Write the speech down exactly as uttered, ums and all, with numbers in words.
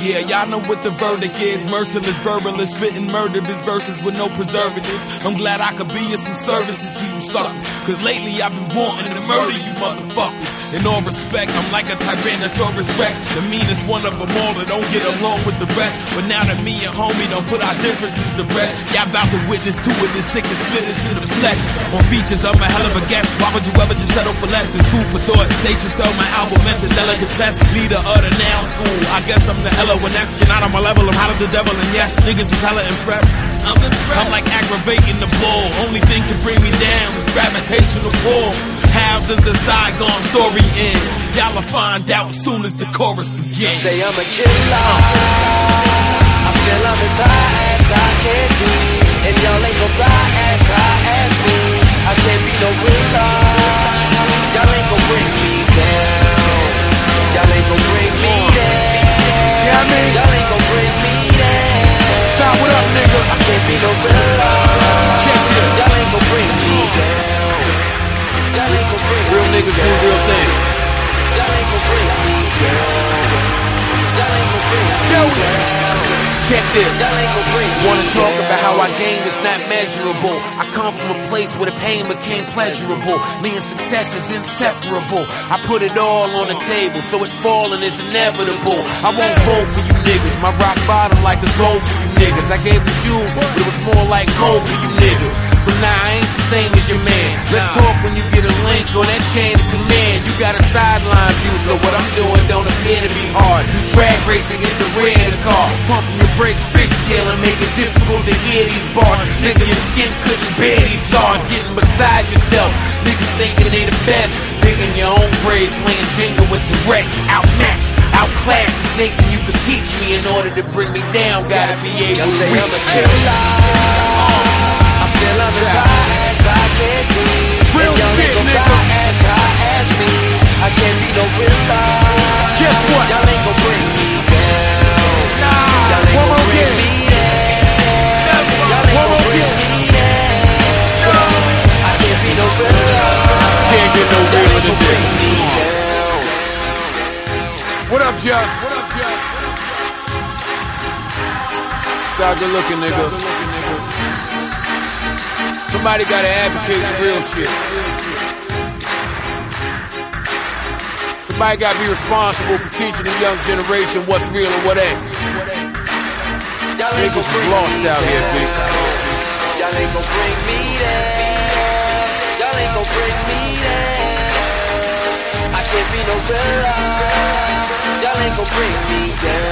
Yeah, y'all know what the verdict is. Merciless, verbalist, spitting murderous verses with no preservatives. I'm glad I could be of some services to you suckers, cause lately I've been wanting to murder you motherfuckers. In all respect, I'm like a Tyrannosaurus Rex, the meanest one of them all that don't get along with the rest. But now that me and homie don't put our differences to rest, y'all about to witness two of the sickest splitters in the flesh. On features, I'm a hell of a guest. Why would you ever just settle for less? It's food for thought. They should sell my album at the delicatessen. Leader of the now school, I guess I'm the L O N S. You're not on my level, I'm hot as the devil, and yes, niggas is hella impressed. I'm impressed. I'm like aggravating the bull. Only thing can bring me down is gravitational pull. How does the Saigon story end? Y'all will find out as soon as the chorus begins. Say I'm a killer, I feel I'm as high as I can be, and y'all ain't gon' fly as high as me. I can't be no winner, y'all ain't gon' bring me down. Y'all ain't gon' bring me down. Yeah, I mean, y'all ain't gon' bring me down. Shout what up, nigga? I can't be no winner. Check this. Y'all ain't gon' bring me down. Y'all ain't gon' bring real me niggas down. do real things. Y'all ain't gon' bring me down. Y'all ain't gon' bring me Show down. Check this. Y'all ain't gon' bring me Wanna talk down. about how I gained is not measurable. I come from a place where the pain became pleasurable. Me and success is inseparable. I put it all on the table, so it falling is inevitable. I won't vote for you niggas. My rock bottom like a gold for you niggas. I gave the jewels, but it was more like gold for you niggas. So now I ain't the same as your man. Let's talk when you get a link on that chain of command. You got a sideline view, so what I'm doing don't appear to be hard. Drag racing is the rear of the car. Pumping your brakes, fishtailing, make it difficult to hear these bars. Nigga, your skin couldn't bear these stars. Getting beside yourself. Niggas thinking they the best. Digging your own grave, playing Jenga with T-Rex. Outmatched, outclassed. There's Nathan you could teach me in order to bring me down. Gotta be able to reach. I'm a killer. I feel I'm as high as I can be. Real and y'all shit, ain't gon' nigga. fly as high as me. I can't be no winner. Guess what? Y'all ain't gon' bring me down. Nah, Y'all ain't one gon' more bring game. me down. Y'all ain't One gon' more bring game. me down. I can't be no winner. Can't get no Y'all realer ain't than gon' bring this. me down. What up, Jeff? What up, Jeff? Sound good looking, nigga. Somebody gotta advocate for real shit. Somebody gotta be responsible for teaching the young generation what's real and what ain't. Y'all ain't gon' Niggas is bring lost me out here, down. big. Y'all ain't gon' bring me down. Y'all ain't gon' bring me down. I can't be no winner. Y'all ain't gon' bring me down.